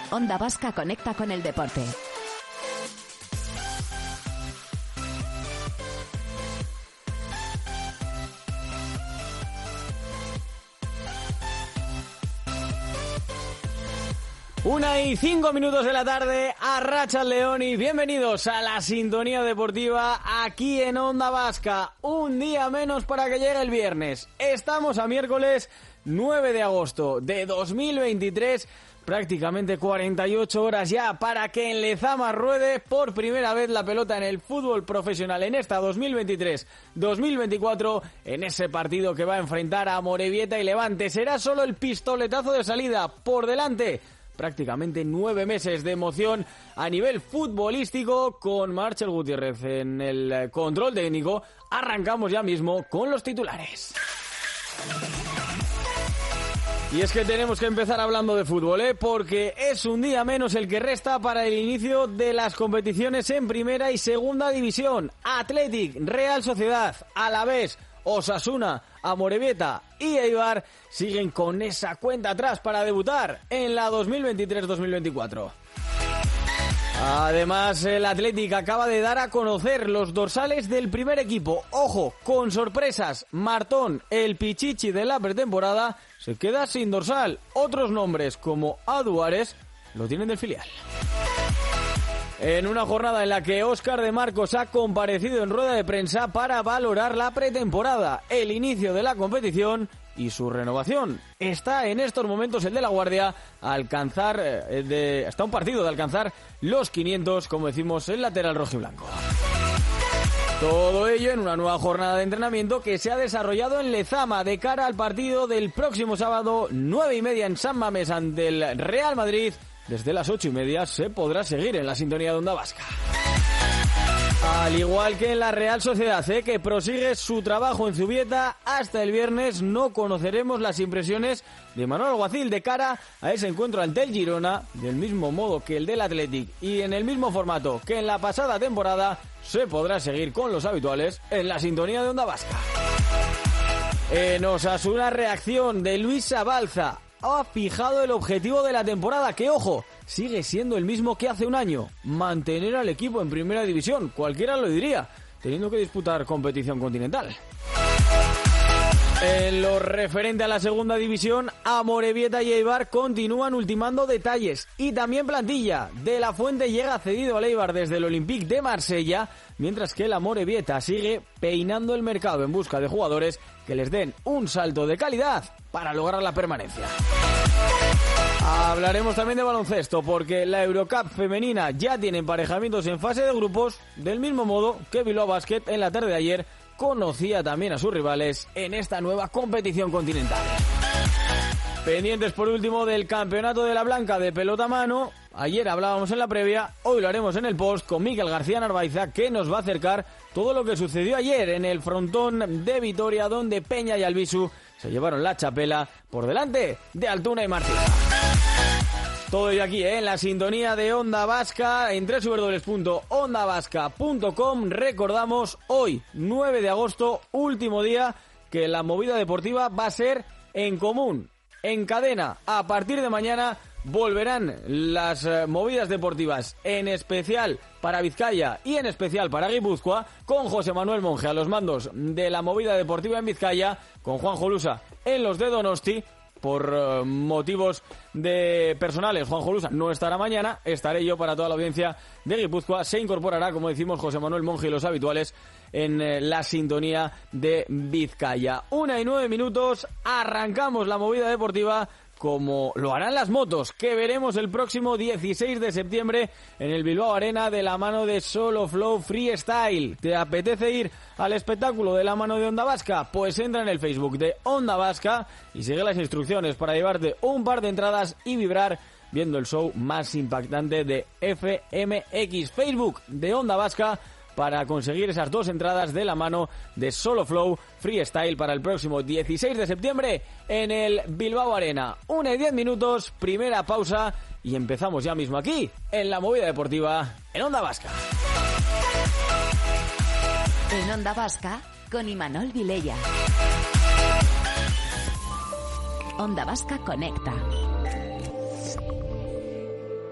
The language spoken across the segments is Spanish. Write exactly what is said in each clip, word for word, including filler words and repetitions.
Onda Vasca conecta con el deporte. Una y cinco minutos de la tarde, arracha el león y bienvenidos a la sintonía deportiva aquí en Onda Vasca. Un día menos para que llegue el viernes. Estamos a miércoles nueve de agosto de dos mil veintitrés, prácticamente cuarenta y ocho horas ya para que en Lezama ruede por primera vez la pelota en el fútbol profesional en esta dos mil veintitrés dos mil veinticuatro, en ese partido que va a enfrentar a Amorebieta y Levante. Será solo el pistoletazo de salida. Por delante prácticamente nueve meses de emoción a nivel futbolístico con Marcel Gutiérrez en el control técnico. Arrancamos ya mismo con los titulares. Y es que tenemos que empezar hablando de fútbol, ¿eh? Porque es un día menos el que resta para el inicio de las competiciones en primera y segunda división. Athletic, Real Sociedad, Alavés, Osasuna, Amorebieta y Eibar siguen con esa cuenta atrás para debutar en la dos mil veintitrés dos mil veinticuatro. Además, el Athletic acaba de dar a conocer los dorsales del primer equipo. Ojo, con sorpresas, Martón, el pichichi de la pretemporada, se queda sin dorsal. Otros nombres como Aduares lo tienen del filial. En una jornada en la que Óscar de Marcos ha comparecido en rueda de prensa para valorar la pretemporada, el inicio de la competición y su renovación. Está en estos momentos el de La Guardia a alcanzar, eh, de, está un partido de alcanzar los quinientos, como decimos, el lateral rojiblanco. Todo ello en una nueva jornada de entrenamiento que se ha desarrollado en Lezama de cara al partido del próximo sábado, nueve y media en San Mamés ante el Real Madrid. Desde las ocho y media se podrá seguir en la sintonía de Onda Vasca. Al igual que en la Real Sociedad, ¿eh? que prosigue su trabajo en Zubieta hasta el viernes, no conoceremos las impresiones de Manuel Alguacil de cara a ese encuentro ante el Girona, del mismo modo que el del Athletic y en el mismo formato que en la pasada temporada, se podrá seguir con los habituales en la sintonía de Onda Vasca. En Osasuna, reacción de Luis Sabalza. Ha fijado el objetivo de la temporada, que, ojo, sigue siendo el mismo que hace un año: mantener al equipo en primera división, cualquiera lo diría, teniendo que disputar competición continental. En lo referente a la segunda división, Amorebieta y Eibar continúan ultimando detalles y también plantilla. De la Fuente llega cedido al Eibar desde el Olympique de Marsella, mientras que el Amorebieta sigue peinando el mercado en busca de jugadores que les den un salto de calidad para lograr la permanencia. Hablaremos también de baloncesto, porque la Eurocup femenina ya tiene emparejamientos en fase de grupos, del mismo modo que Bilbao Basket en la tarde de ayer conocía también a sus rivales en esta nueva competición continental. Pendientes por último del campeonato de la Blanca de pelota a mano. Ayer hablábamos en la previa, hoy lo haremos en el post con Mikel García Narvaiza, que nos va a acercar todo lo que sucedió ayer en el frontón de Vitoria, donde Peña y Albisu se llevaron la chapela por delante de Altuna y Martínez. Todo ello aquí, ¿eh? en la sintonía de Onda Vasca, en doble u doble u doble u punto onda vasca punto com. Recordamos, hoy, nueve de agosto, último día que la movida deportiva va a ser en común, en cadena. A partir de mañana volverán las eh, movidas deportivas, en especial para Vizcaya y en especial para Guipúzcoa, con José Manuel Monge a los mandos de la movida deportiva en Vizcaya, con Juan Jolusa en los de Donosti. Por uh, motivos de personales, Juan Jolusa no estará mañana, estaré yo para toda la audiencia de Guipúzcoa. Se incorporará, como decimos, José Manuel Monge y los habituales en eh, la sintonía de Vizcaya. Una y nueve minutos, arrancamos la movida deportiva, como lo harán las motos, que veremos el próximo dieciséis de septiembre en el Bilbao Arena de la mano de Solo Flow Freestyle. ¿Te apetece ir al espectáculo de la mano de Onda Vasca? Pues entra en el Facebook de Onda Vasca y sigue las instrucciones para llevarte un par de entradas y vibrar viendo el show más impactante de F M X. Facebook de Onda Vasca para conseguir esas dos entradas de la mano de Solo Flow Freestyle para el próximo dieciséis de septiembre en el Bilbao Arena. Una y diez minutos, primera pausa y empezamos ya mismo aquí en la movida deportiva en Onda Vasca. En Onda Vasca con Imanol Vilella. Onda Vasca conecta.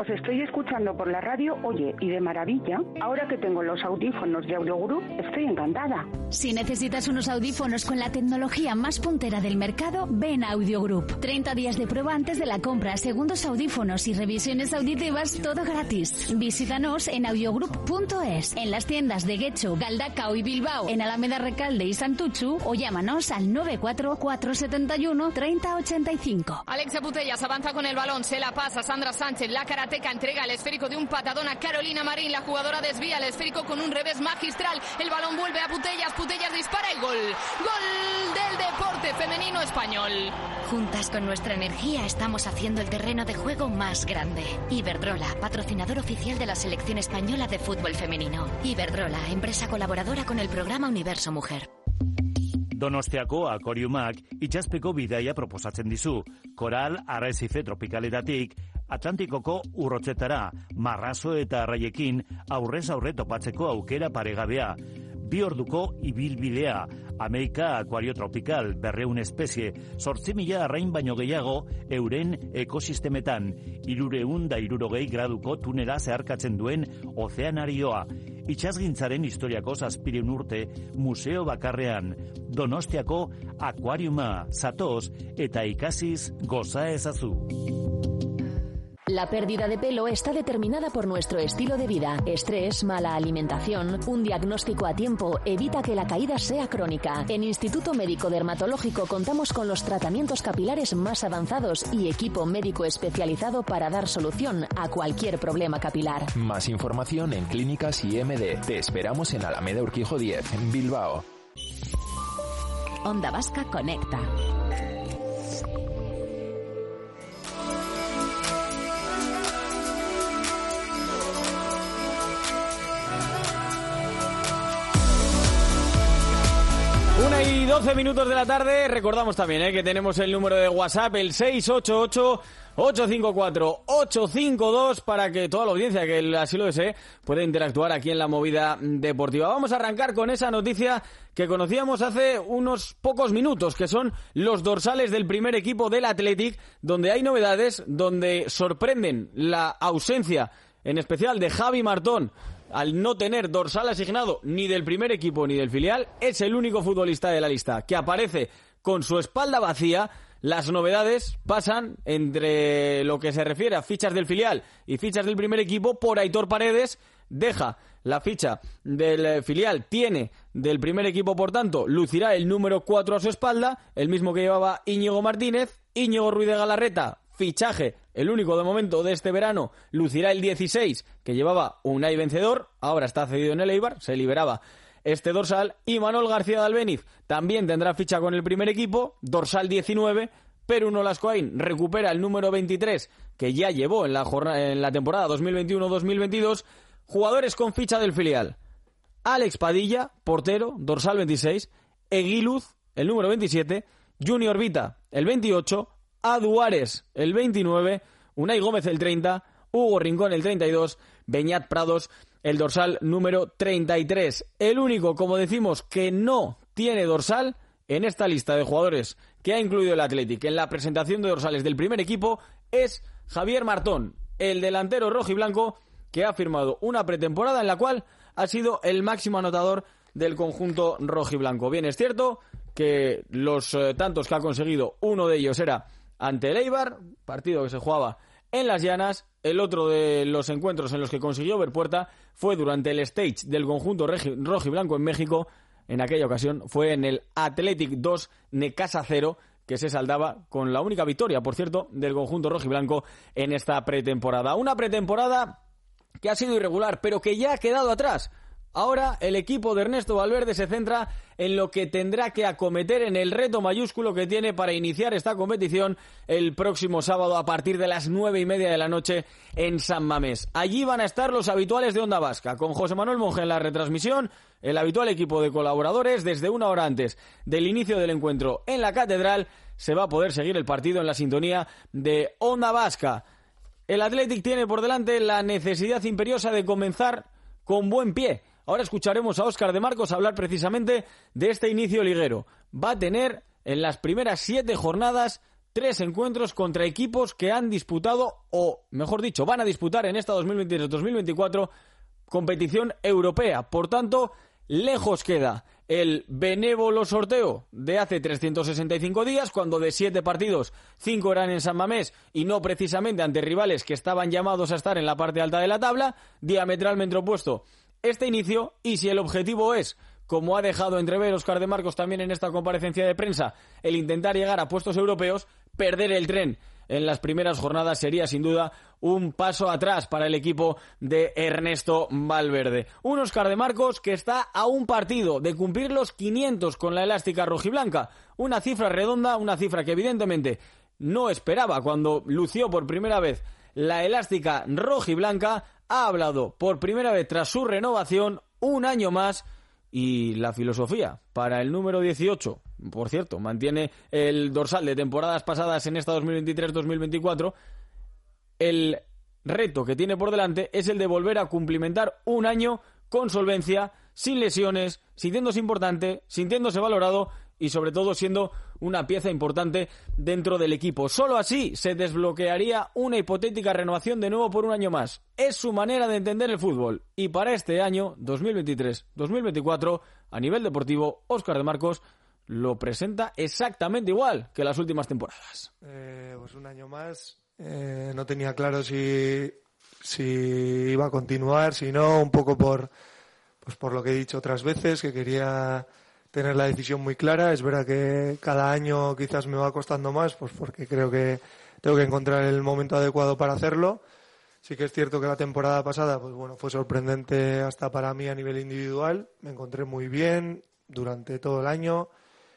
Os estoy escuchando por la radio, oye, y de maravilla. Ahora que tengo los audífonos de Audiogroup, estoy encantada. Si necesitas unos audífonos con la tecnología más puntera del mercado, ven a Audiogroup. treinta días de prueba antes de la compra, segundos audífonos y revisiones auditivas, todo gratis. Visítanos en audiogroup punto es, en las tiendas de Getxo, Galdacao y Bilbao, en Alameda Recalde y Santuchu, o llámanos al nueve cuatro cuatro siete uno tres cero ocho cinco. Alexia Putellas avanza con el balón, se la pasa Sandra Sánchez, la karateca entrega el esférico de un patadón a Carolina Marín, la jugadora desvía el esférico con un revés magistral, el balón vuelve a Putellas, Putellas dispara y gol, gol del deporte femenino español. Juntas con nuestra energía estamos haciendo el terreno de juego más grande. Iberdrola, patrocinador oficial de la selección española de fútbol femenino. Iberdrola, empresa colaboradora con el programa Universo Mujer. Donostiako akoriumak itxaspeko bidaia proposatzen dizu. Koral arrezife tropikaletatik Atlantikoko urrotzetara, marrazo eta arraiekin aurrez aurre topatzeko aukera paregabea. Bi orduko ibilbidea, Amerika akuario tropikal, berreun espezie, zortzi mila arrain baino gehiago euren ekosistemetan, irureun da irurogei graduko tunela zeharkatzen duen ozeanarioa. Itxasgintzaren historiako zazpireun urte museo bakarrean, Donostiako akuariuma, zatoz eta ikasiz goza ezazu. La pérdida de pelo está determinada por nuestro estilo de vida. Estrés, mala alimentación, un diagnóstico a tiempo evita que la caída sea crónica. En Instituto Médico Dermatológico contamos con los tratamientos capilares más avanzados y equipo médico especializado para dar solución a cualquier problema capilar. Más información en Clínicas I M D. Te esperamos en Alameda Urquijo diez, en Bilbao. Onda Vasca Conecta. Una y doce minutos de la tarde. Recordamos también ¿eh? que tenemos el número de WhatsApp, el seis ocho ocho, ocho cinco cuatro, ocho cinco dos, para que toda la audiencia que así lo desee pueda interactuar aquí en la movida deportiva. Vamos a arrancar con esa noticia que conocíamos hace unos pocos minutos, que son los dorsales del primer equipo del Athletic, donde hay novedades, donde sorprenden la ausencia, en especial de Javi Martón, al no tener dorsal asignado ni del primer equipo ni del filial. Es el único futbolista de la lista que aparece con su espalda vacía. Las novedades pasan entre lo que se refiere a fichas del filial y fichas del primer equipo por Aitor Paredes. Deja la ficha del filial, tiene del primer equipo, por tanto, lucirá el número cuatro a su espalda, el mismo que llevaba Íñigo Martínez. Íñigo Ruiz de Galarreta, fichaje, el único de momento de este verano, lucirá el dieciséis que llevaba Unai Vencedor, ahora está cedido en el Eibar, se liberaba este dorsal. Y Manuel García de Albéniz también tendrá ficha con el primer equipo, dorsal diecinueve, pero Uno Lascoain recupera el número veintitrés que ya llevó en la, jornada, en la temporada dos mil veintiuno dos mil veintidós. Jugadores con ficha del filial: Alex Padilla, portero, dorsal veintiséis, Eguiluz, el número veintisiete, Junior Vita, el veintiocho, Aduares, el veintinueve, Unai Gómez, el treinta, Hugo Rincón, el treinta y dos, Beñat Prados, el dorsal número treinta y tres. El único, como decimos, que no tiene dorsal en esta lista de jugadores que ha incluido el Athletic en la presentación de dorsales del primer equipo es Javier Martón, el delantero rojiblanco, que ha firmado una pretemporada en la cual ha sido el máximo anotador del conjunto rojiblanco. Bien, es cierto que los eh, tantos que ha conseguido, uno de ellos era ante el Eibar, partido que se jugaba en Las Llanas. El otro de los encuentros en los que consiguió ver puerta fue durante el stage del conjunto rojiblanco en México. En aquella ocasión fue en el Athletic dos, Necaxa cero, que se saldaba con la única victoria, por cierto, del conjunto rojiblanco en esta pretemporada. Una pretemporada que ha sido irregular, pero que ya ha quedado atrás. Ahora el equipo de Ernesto Valverde se centra en lo que tendrá que acometer, en el reto mayúsculo que tiene para iniciar esta competición el próximo sábado a partir de las nueve y media de la noche en San Mamés. Allí van a estar los habituales de Onda Vasca, con José Manuel Monge en la retransmisión, el habitual equipo de colaboradores. Desde una hora antes del inicio del encuentro en la Catedral se va a poder seguir el partido en la sintonía de Onda Vasca. El Athletic tiene por delante la necesidad imperiosa de comenzar con buen pie. Ahora escucharemos a Óscar de Marcos hablar precisamente de este inicio liguero. Va a tener en las primeras siete jornadas tres encuentros contra equipos que han disputado, o mejor dicho, van a disputar en esta dos mil veintitrés dos mil veinticuatro competición europea. Por tanto, lejos queda el benévolo sorteo de hace trescientos sesenta y cinco días, cuando de siete partidos, cinco eran en San Mamés y no precisamente ante rivales que estaban llamados a estar en la parte alta de la tabla, diametralmente opuesto este inicio. Y si el objetivo es, como ha dejado entrever Óscar de Marcos también en esta comparecencia de prensa, el intentar llegar a puestos europeos, perder el tren en las primeras jornadas sería sin duda un paso atrás para el equipo de Ernesto Valverde. Un Óscar de Marcos que está a un partido de cumplir los quinientos con la elástica rojiblanca. Una cifra redonda, una cifra que evidentemente no esperaba cuando lució por primera vez la elástica rojiblanca. Ha hablado por primera vez tras su renovación un año más. Y la filosofía para el número dieciocho, por cierto, mantiene el dorsal de temporadas pasadas en esta dos mil veintitrés dos mil veinticuatro. El reto que tiene por delante es el de volver a cumplimentar un año con solvencia, sin lesiones, sintiéndose importante, sintiéndose valorado y sobre todo siendo una pieza importante dentro del equipo. Solo así se desbloquearía una hipotética renovación de nuevo por un año más. Es su manera de entender el fútbol. Y para este año, dos mil veintitrés dos mil veinticuatro, a nivel deportivo, Óscar de Marcos lo presenta exactamente igual que las últimas temporadas. Eh, pues un año más. Eh, no tenía claro si, si iba a continuar, si no, un poco por, pues por lo que he dicho otras veces, que quería tener la decisión muy clara. Es verdad que cada año quizás me va costando más, pues porque creo que tengo que encontrar el momento adecuado para hacerlo. Sí que es cierto que la temporada pasada, pues bueno, fue sorprendente hasta para mí a nivel individual. Me encontré muy bien durante todo el año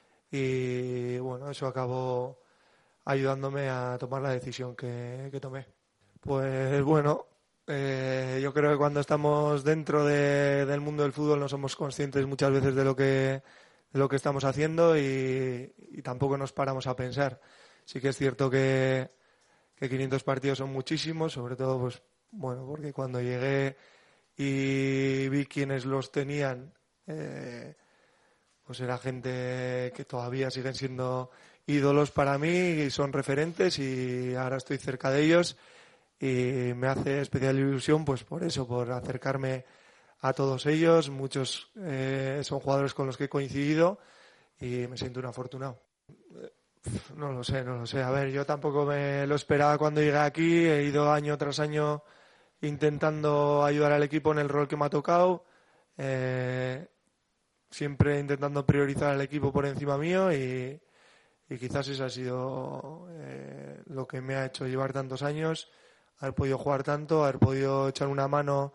y bueno, eso acabó ayudándome a tomar la decisión que, que tomé. Pues bueno, eh, yo creo que cuando estamos dentro de, del mundo del fútbol no somos conscientes muchas veces de lo que de lo que estamos haciendo y, y tampoco nos paramos a pensar. Sí que es cierto que, que quinientos partidos son muchísimos, sobre todo pues bueno, porque cuando llegué y vi quiénes los tenían, eh, pues era gente que todavía siguen siendo ídolos para mí y son referentes, y ahora estoy cerca de ellos y me hace especial ilusión pues por eso, por acercarme a todos ellos. Muchos eh, son jugadores con los que he coincidido y me siento un afortunado. No lo sé, no lo sé. A ver, yo tampoco me lo esperaba cuando llegué aquí. He ido año tras año intentando ayudar al equipo en el rol que me ha tocado. Eh, siempre intentando priorizar al equipo por encima mío y, y quizás eso ha sido eh, lo que me ha hecho llevar tantos años, haber podido jugar tanto, haber podido echar una mano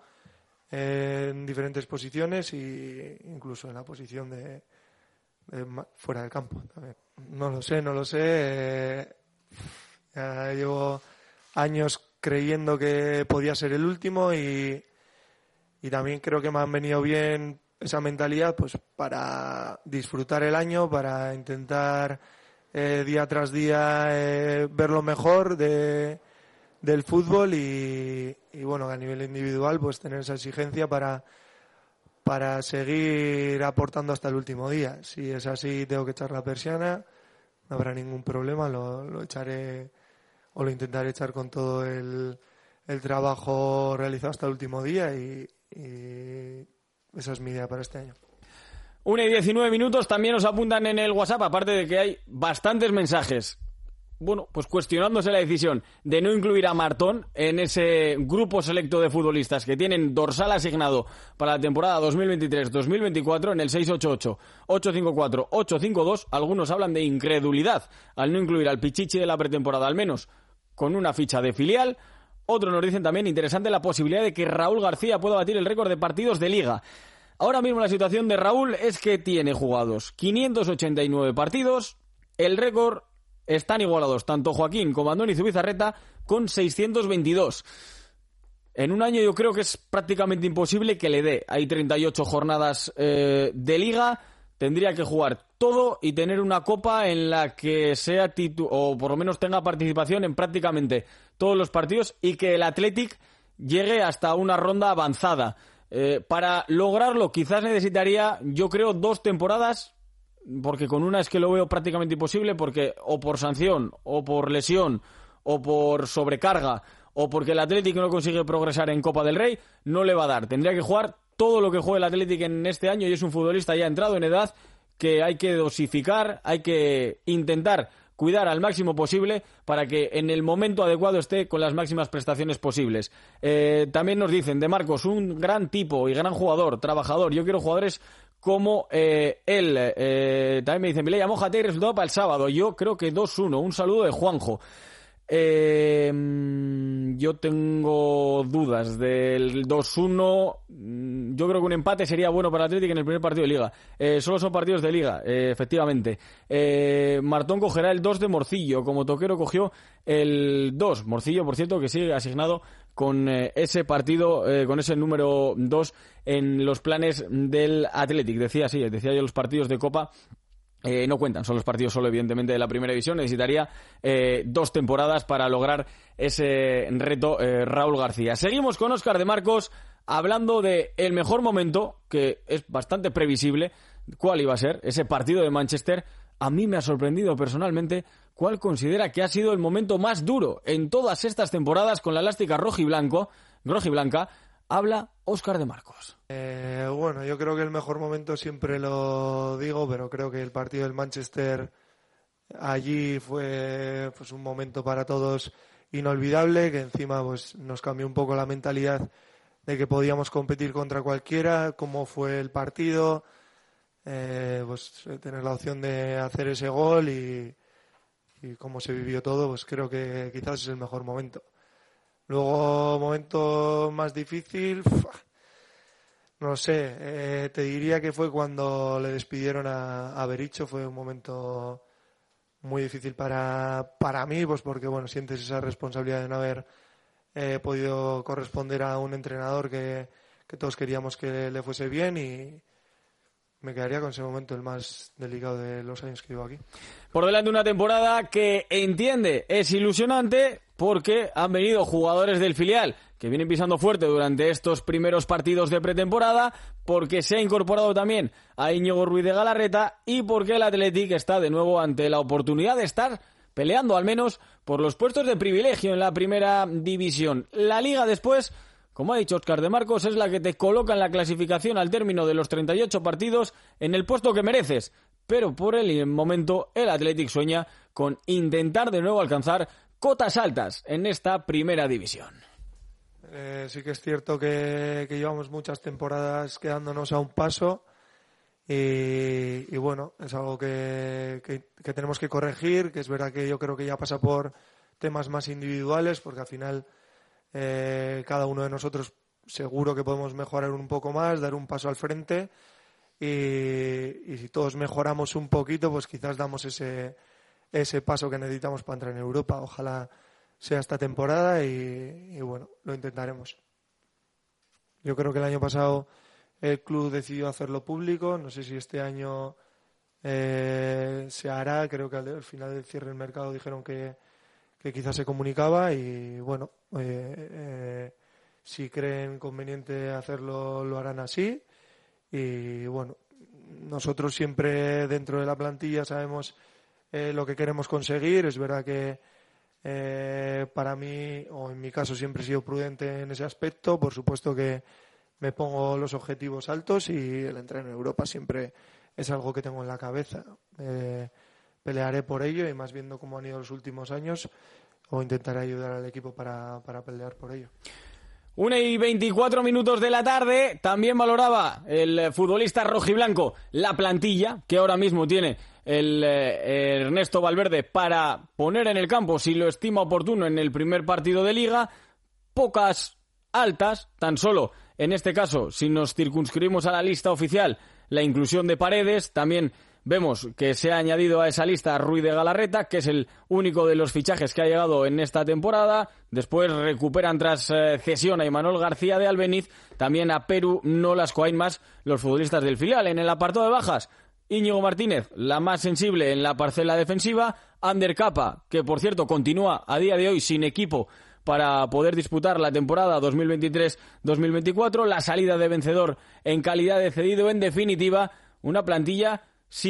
en diferentes posiciones e incluso en la posición de, de fuera del campo también. No lo sé, no lo sé. Eh, ya llevo años creyendo que podía ser el último y, y también creo que me han venido bien esa mentalidad pues para disfrutar el año, para intentar eh, día tras día eh, ver lo mejor de del fútbol y, y bueno, a nivel individual pues tener esa exigencia para para seguir aportando hasta el último día. Si es así, tengo que echar la persiana, no habrá ningún problema, lo, lo echaré o lo intentaré echar con todo el, el trabajo realizado hasta el último día y, y esa es mi idea para este año. una y diecinueve minutos, también nos apuntan en el WhatsApp, aparte de que hay bastantes mensajes. Bueno, pues cuestionándose la decisión de no incluir a Martón en ese grupo selecto de futbolistas que tienen dorsal asignado para la temporada dos mil veintitrés dos mil veinticuatro en el seis ocho ocho, ocho cinco cuatro, ocho cinco dos. Algunos hablan de incredulidad al no incluir al Pichichi de la pretemporada, al menos con una ficha de filial. Otros nos dicen también interesante la posibilidad de que Raúl García pueda batir el récord de partidos de Liga. Ahora mismo la situación de Raúl es que tiene jugados quinientos ochenta y nueve partidos, el récord están igualados tanto Joaquín como Andoni Zubizarreta con seiscientos veintidós. En un año yo creo que es prácticamente imposible que le dé. Hay treinta y ocho jornadas eh, de Liga, tendría que jugar todo y tener una copa en la que sea titu- o por lo menos tenga participación en prácticamente todos los partidos y que el Athletic llegue hasta una ronda avanzada. Eh, para lograrlo quizás necesitaría, yo creo, dos temporadas porque con una es que lo veo prácticamente imposible, porque o por sanción, o por lesión, o por sobrecarga, o porque el Athletic no consigue progresar en Copa del Rey, no le va a dar. Tendría que jugar todo lo que juega el Athletic en este año, y es un futbolista ya entrado en edad que hay que dosificar, hay que intentar cuidar al máximo posible para que en el momento adecuado esté con las máximas prestaciones posibles. Eh, también nos dicen, de Marcos, un gran tipo y gran jugador, trabajador. Yo quiero jugadores como eh, él. Eh, también me dicen, Vilella, mójate y resultado para el sábado. Yo creo que dos uno. Un saludo de Juanjo. Eh, yo tengo dudas del dos uno. Yo creo que un empate sería bueno para el Atlético en el primer partido de Liga. Eh, solo son partidos de Liga, eh, efectivamente. Eh, Martón cogerá el dos de Morcillo, como Toquero cogió el dos. Morcillo, por cierto, que sigue asignado con eh, ese partido, eh, con ese número dos en los planes del Athletic. Decía, sí, decía yo, los partidos de Copa Eh, no cuentan, son los partidos solo evidentemente de la primera división. Necesitaría eh, dos temporadas para lograr ese reto eh, Raúl García. Seguimos con Óscar de Marcos hablando de el mejor momento, que es bastante previsible cuál iba a ser, ese partido de Manchester. A mí me ha sorprendido personalmente cuál considera que ha sido el momento más duro en todas estas temporadas con la elástica rojiblanco, rojiblanca. Habla Óscar de Marcos. Eh, bueno, yo creo que el mejor momento siempre lo digo, pero creo que el partido del Manchester allí fue pues un momento para todos inolvidable, que encima pues nos cambió un poco la mentalidad de que podíamos competir contra cualquiera, cómo fue el partido, eh, pues tener la opción de hacer ese gol y, y cómo se vivió todo, pues creo que quizás es el mejor momento. Luego, momento más difícil, no sé, eh, te diría que fue cuando le despidieron a, a Berizzo. Fue un momento muy difícil para, para mí, pues porque bueno, sientes esa responsabilidad de no haber eh, podido corresponder a un entrenador que, que todos queríamos que le fuese bien, y me quedaría con ese momento el más delicado de los años que llevo aquí. Por delante una temporada que, entiende, es ilusionante porque han venido jugadores del filial que vienen pisando fuerte durante estos primeros partidos de pretemporada, porque se ha incorporado también a Íñigo Ruiz de Galarreta y porque el Athletic está de nuevo ante la oportunidad de estar peleando al menos por los puestos de privilegio en la primera división. La Liga después, como ha dicho Óscar de Marcos, es la que te coloca en la clasificación al término de los treinta y ocho partidos en el puesto que mereces. Pero por el momento el Athletic sueña con intentar de nuevo alcanzar cotas altas en esta primera división. Eh, sí que es cierto que, que llevamos muchas temporadas quedándonos a un paso y, y bueno, es algo que, que, que tenemos que corregir, que es verdad que yo creo que ya pasa por temas más individuales, porque al final eh, cada uno de nosotros seguro que podemos mejorar un poco más, dar un paso al frente, y, y si todos mejoramos un poquito, pues quizás damos ese, ese paso que necesitamos para entrar en Europa. Ojalá sea esta temporada y, y bueno, lo intentaremos. Yo creo que el año pasado el club decidió hacerlo público, no sé si este año eh, se hará. Creo que al final del cierre del mercado dijeron que, que quizás se comunicaba, y bueno, eh, eh, si creen conveniente hacerlo, lo harán así. Y bueno, nosotros siempre dentro de la plantilla sabemos eh, lo que queremos conseguir. Es verdad que eh, para mí, o en mi caso, siempre he sido prudente en ese aspecto. Por supuesto que me pongo los objetivos altos, y el entrar en Europa siempre es algo que tengo en la cabeza. Eh, pelearé por ello, y más viendo cómo han ido los últimos años, o intentaré ayudar al equipo para, para pelear por ello. Una y veinticuatro minutos de la tarde. También valoraba el futbolista rojiblanco la plantilla que ahora mismo tiene el eh, Ernesto Valverde para poner en el campo, si lo estima oportuno, en el primer partido de Liga. Pocas altas, tan solo en este caso, si nos circunscribimos a la lista oficial, la inclusión de Paredes. También vemos que se ha añadido a esa lista a Ruiz de Galarreta, que es el único de los fichajes que ha llegado en esta temporada. Después recuperan tras eh, cesión a Imanol García de Albeniz, también a Perú Nolasco más los futbolistas del filial. En el apartado de bajas, Íñigo Martínez, la más sensible en la parcela defensiva. Ander Capa, que por cierto continúa a día de hoy sin equipo para poder disputar la temporada dos mil veintitrés dos mil veinticuatro. La salida de Vencedor en calidad de cedido. En definitiva, una plantilla sin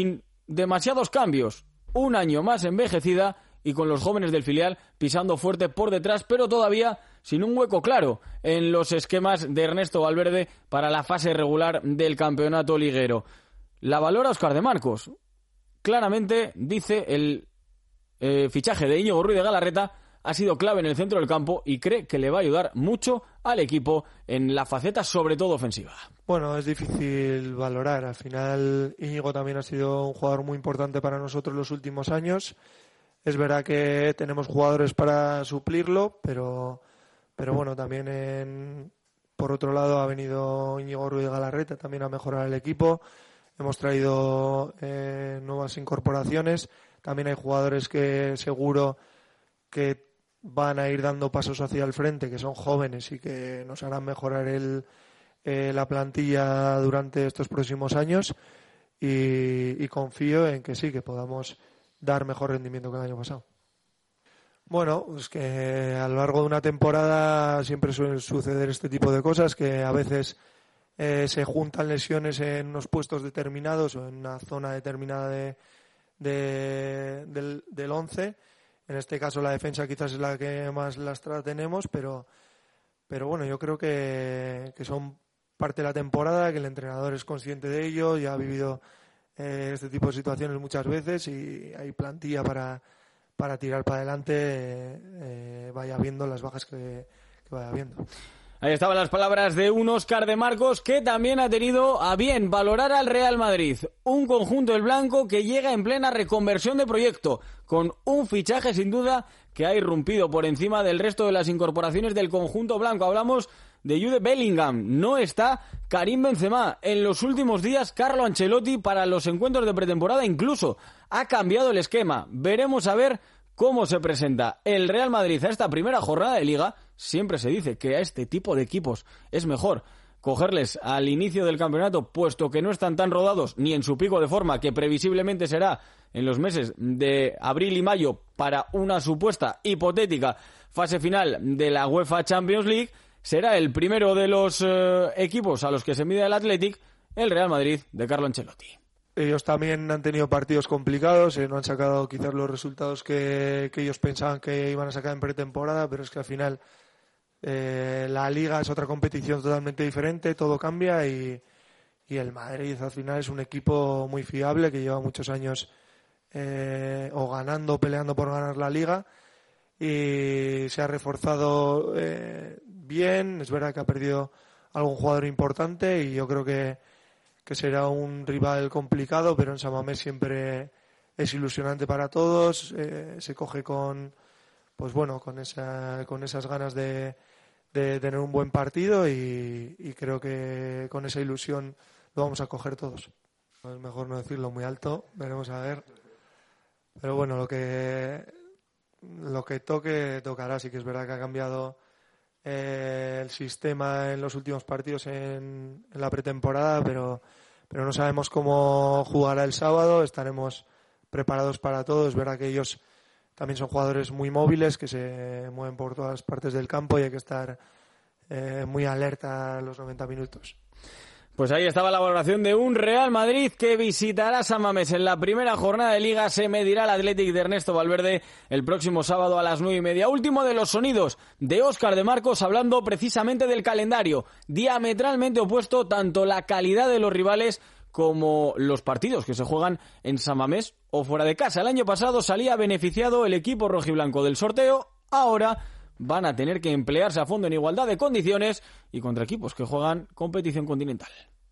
demasiados cambios, un año más envejecida y con los jóvenes del filial pisando fuerte por detrás, pero todavía sin un hueco claro en los esquemas de Ernesto Valverde para la fase regular del campeonato liguero. La valora Óscar de Marcos. Claramente dice el eh, fichaje de Íñigo Ruiz de Galarreta ha sido clave en el centro del campo y cree que le va a ayudar mucho al equipo en la faceta sobre todo ofensiva. Bueno, es difícil valorar. Al final Íñigo también ha sido un jugador muy importante para nosotros en los últimos años. Es verdad que tenemos jugadores para suplirlo, pero, pero bueno, también en, por otro lado ha venido Íñigo Ruiz de Galarreta también a mejorar el equipo. Hemos traído eh, nuevas incorporaciones. También hay jugadores que seguro que van a ir dando pasos hacia el frente, que son jóvenes y que nos harán mejorar el, eh, la plantilla durante estos próximos años. Y, y confío en que sí, que podamos dar mejor rendimiento que el año pasado. Bueno, es que a lo largo de una temporada siempre suelen suceder este tipo de cosas, que a veces Eh, se juntan lesiones en unos puestos determinados o en una zona determinada de, de, del, del once. En este caso la defensa quizás es la que más lastra tenemos, pero, pero bueno, yo creo que, que son parte de la temporada, que el entrenador es consciente de ello, ya ha vivido eh, este tipo de situaciones muchas veces y hay plantilla para, para tirar para adelante, eh, eh, vaya viendo las bajas que, que vaya viendo. Ahí estaban las palabras de un Óscar de Marcos que también ha tenido a bien valorar al Real Madrid. Un conjunto del blanco que llega en plena reconversión de proyecto, con un fichaje sin duda que ha irrumpido por encima del resto de las incorporaciones del conjunto blanco. Hablamos de Jude Bellingham. No está Karim Benzema. En los últimos días, Carlo Ancelotti para los encuentros de pretemporada incluso ha cambiado el esquema. Veremos a ver cómo se presenta el Real Madrid a esta primera jornada de Liga. Siempre se dice que a este tipo de equipos es mejor cogerles al inicio del campeonato, puesto que no están tan rodados ni en su pico de forma, que previsiblemente será en los meses de abril y mayo para una supuesta hipotética fase final de la UEFA Champions League. Será el primero de los eh, equipos a los que se mide el Athletic, el Real Madrid de Carlo Ancelotti. Ellos también han tenido partidos complicados, eh, no han sacado quizás los resultados que, que ellos pensaban que iban a sacar en pretemporada, pero es que al final eh, la Liga es otra competición totalmente diferente, todo cambia y, y el Madrid al final es un equipo muy fiable que lleva muchos años eh, o ganando, peleando por ganar la Liga y se ha reforzado eh, bien. Es verdad que ha perdido algún jugador importante y yo creo que que será un rival complicado, pero en San Mamés siempre es ilusionante para todos, eh, se coge con pues bueno con esa con esas ganas de, de tener un buen partido y, y creo que con esa ilusión lo vamos a coger todos. Es mejor no decirlo muy alto, veremos a ver. Pero bueno, lo que lo que toque tocará. Sí que es verdad que ha cambiado Eh, el sistema en los últimos partidos en, en la pretemporada, pero, pero no sabemos cómo jugará el sábado. Estaremos preparados para todo. Es verdad que ellos también son jugadores muy móviles que se mueven por todas partes del campo y hay que estar eh, muy alerta a los noventa minutos. Pues ahí estaba la valoración de un Real Madrid que visitará San Mamés en la primera jornada de Liga. Se medirá al Athletic de Ernesto Valverde el próximo sábado a las nueve y media. Último de los sonidos de Óscar de Marcos hablando precisamente del calendario. Diametralmente opuesto tanto la calidad de los rivales como los partidos que se juegan en San Mamés o fuera de casa. El año pasado salía beneficiado el equipo rojiblanco del sorteo. Ahora van a tener que emplearse a fondo en igualdad de condiciones y contra equipos que juegan competición continental.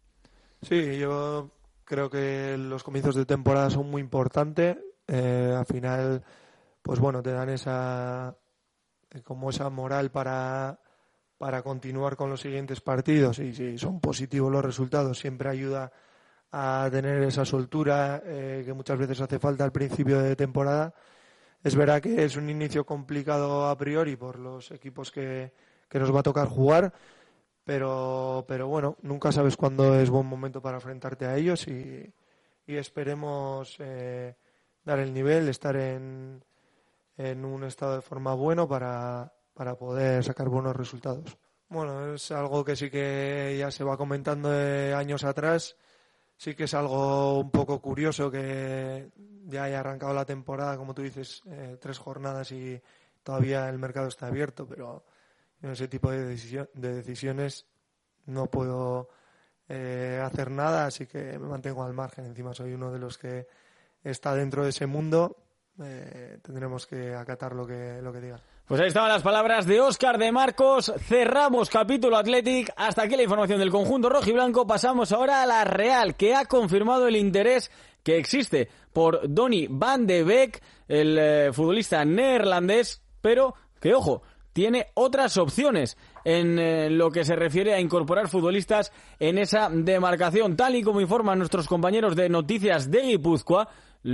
Sí, yo creo que los comienzos de temporada son muy importantes. Eh, al final, pues bueno, te dan esa como esa moral para, para continuar con los siguientes partidos y si son positivos los resultados siempre ayuda a tener esa soltura eh, que muchas veces hace falta al principio de temporada. Es verdad que es un inicio complicado a priori por los equipos que, que nos va a tocar jugar, pero, pero bueno, nunca sabes cuándo es buen momento para enfrentarte a ellos y, y esperemos eh, dar el nivel, estar en, en un estado de forma bueno para, para poder sacar buenos resultados. Bueno, es algo que sí que ya se va comentando de años atrás. sí que es algo un poco curioso que ya haya arrancado la temporada, como tú dices, eh, tres jornadas y todavía el mercado está abierto, pero en ese tipo de, decisión, de decisiones no puedo eh, hacer nada, así que me mantengo al margen. Encima soy uno de los que está dentro de ese mundo, eh, tendremos que acatar lo que, lo que diga. Pues ahí estaban las palabras de Óscar de Marcos. Cerramos capítulo Athletic. Hasta aquí la información del conjunto rojiblanco. Pasamos ahora a la Real, que ha confirmado el interés que existe por Donny van de Beek, el eh, futbolista neerlandés, pero que, ojo, tiene otras opciones en eh, lo que se refiere a incorporar futbolistas en esa demarcación. Tal y como informan nuestros compañeros de Noticias de Guipúzcoa,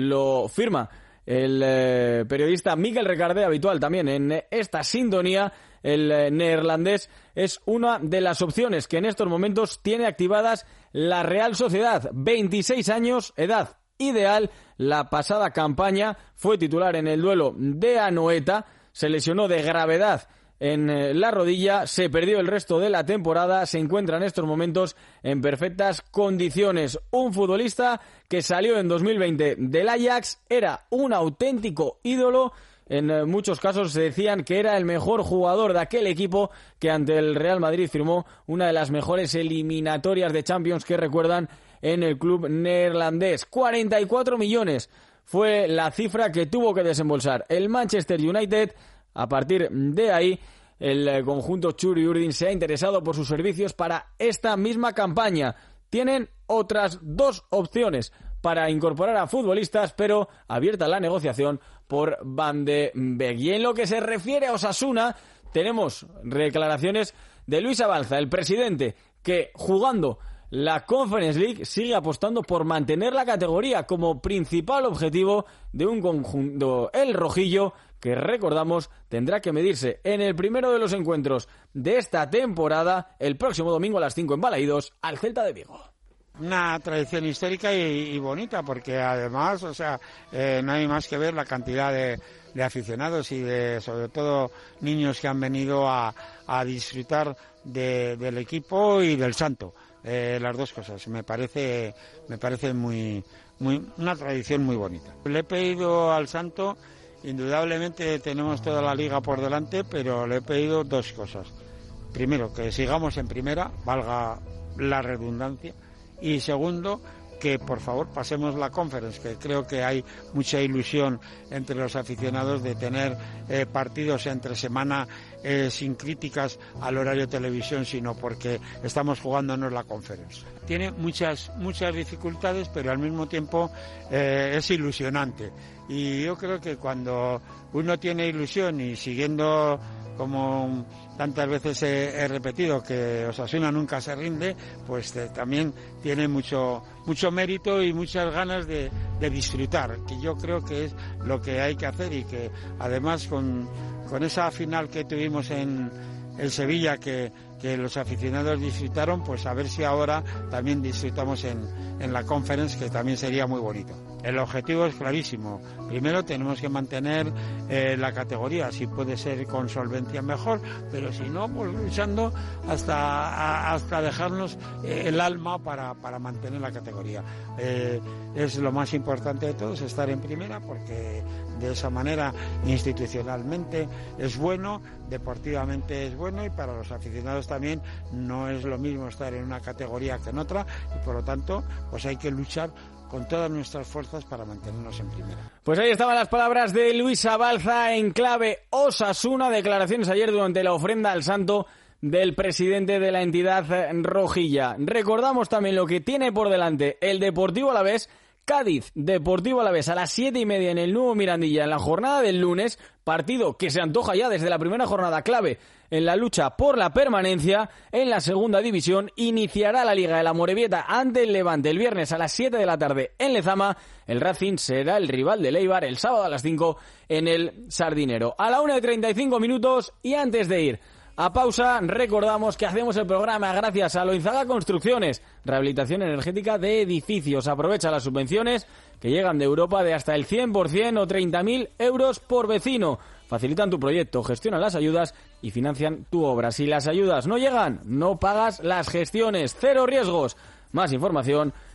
lo firma el eh, periodista Mikel Recardé, habitual también en esta sintonía. El eh, neerlandés es una de las opciones que en estos momentos tiene activadas la Real Sociedad. veintiséis años, edad ideal. La pasada campaña fue titular en el duelo de Anoeta, se lesionó de gravedad en eh, la rodilla, se perdió el resto de la temporada, se encuentra en estos momentos en perfectas condiciones. Un futbolista que salió en dos mil veinte del Ajax, era un auténtico ídolo. En eh, muchos casos se decían que era el mejor jugador de aquel equipo que ante el Real Madrid firmó una de las mejores eliminatorias de Champions que recuerdan en el club neerlandés. cuarenta y cuatro millones fue la cifra que tuvo que desembolsar el Manchester United. A partir de ahí, el conjunto Txuri Urdin se ha interesado por sus servicios para esta misma campaña. Tienen otras dos opciones para incorporar a futbolistas, pero abierta la negociación por Van de Beek. Y en lo que se refiere a Osasuna, tenemos declaraciones de Luis Abalza, el presidente, que jugando la Conference League sigue apostando por mantener la categoría como principal objetivo de un conjunto, el rojillo, que recordamos tendrá que medirse en el primero de los encuentros de esta temporada el próximo domingo a las cinco en Balaídos al Celta de Vigo. Una tradición histórica y, y bonita, porque además, o sea, eh, no hay más que ver la cantidad de, de aficionados y de, sobre todo, niños que han venido a, a disfrutar de, del equipo y del santo. Eh, las dos cosas, me parece, me parece muy, muy, una tradición muy bonita. Le he pedido al santo, indudablemente tenemos toda la liga por delante, pero le he pedido dos cosas. Primero, que sigamos en primera, valga la redundancia, y segundo, que por favor pasemos la Conference, que creo que hay mucha ilusión entre los aficionados de tener eh, partidos entre semana eh, sin críticas al horario de televisión, sino porque estamos jugándonos la Conference. Tiene muchas muchas dificultades, pero al mismo tiempo eh, es ilusionante. Y yo creo que cuando uno tiene ilusión y siguiendo, como tantas veces he, he repetido, que Osasuna nunca se rinde, pues eh, también tiene mucho mucho mérito y muchas ganas de, de disfrutar, que yo creo que es lo que hay que hacer, y que además con, con esa final que tuvimos en, en Sevilla, que, que los aficionados disfrutaron, pues a ver si ahora también disfrutamos en, en la Conference, que también sería muy bonito. El objetivo es clarísimo. Primero tenemos que mantener eh, la categoría, si puede ser con solvencia mejor, pero si no, pues luchando hasta a, hasta dejarnos eh, el alma para, para mantener la categoría. Eh, es lo más importante de todo, es estar en primera, porque de esa manera institucionalmente es bueno, deportivamente es bueno, y para los aficionados también no es lo mismo estar en una categoría que en otra, y por lo tanto pues hay que luchar con todas nuestras fuerzas para mantenernos en primera. Pues ahí estaban las palabras de Luis Abalza en clave Osasuna, declaraciones ayer durante la ofrenda al santo del presidente de la entidad rojilla. Recordamos también lo que tiene por delante el Deportivo Alavés, Cádiz Deportivo Alavés a las siete y media en el nuevo Mirandilla en la jornada del lunes, partido que se antoja ya desde la primera jornada clave en la lucha por la permanencia en la segunda división. Iniciará la Liga de la Morevieta ante el Levante el viernes a las siete de la tarde en Lezama. El Racing será el rival de Eibar el sábado a las cinco en el Sardinero. A la una de treinta y cinco minutos, y antes de ir a pausa, recordamos que hacemos el programa gracias a Loizaga Construcciones, rehabilitación energética de edificios. Aprovecha las subvenciones que llegan de Europa de hasta el cien por ciento o treinta mil euros por vecino. Facilitan tu proyecto, gestionan las ayudas y financian tu obra. Si las ayudas no llegan, no pagas las gestiones. Cero riesgos. Más información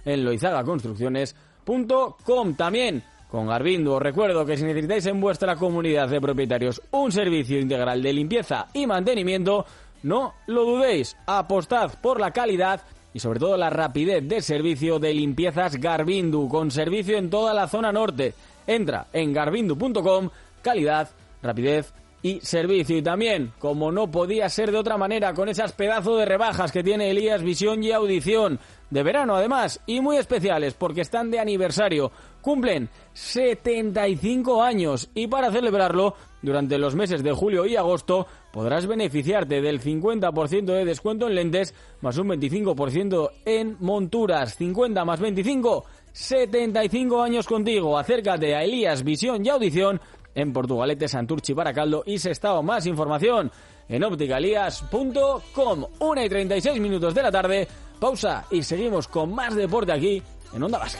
en loizaga construcciones punto com. También con Garvindu. Os recuerdo que si necesitáis en vuestra comunidad de propietarios un servicio integral de limpieza y mantenimiento, no lo dudéis, apostad por la calidad y sobre todo la rapidez de servicio de limpiezas Garvindu, con servicio en toda la zona norte. Entra en garvindu punto com, calidad, rapidez y servicio. Y también, como no podía ser de otra manera, con esas pedazos de rebajas que tiene Elías Visión y Audición, de verano además, y muy especiales porque están de aniversario. Cumplen setenta y cinco años y para celebrarlo, durante los meses de julio y agosto, podrás beneficiarte del cincuenta por ciento de descuento en lentes, más un veinticinco por ciento en monturas. cincuenta más veinticinco, setenta y cinco años contigo. Acércate a Elías Visión y Audición en Portugalete, Santurchi, Baracaldo y Sestao. Más información en opticalías punto com. una y treinta y seis minutos de la tarde. Pausa y seguimos con más deporte aquí en Onda Vasca.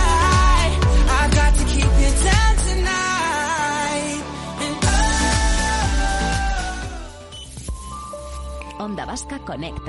Onda Vasca Conecta.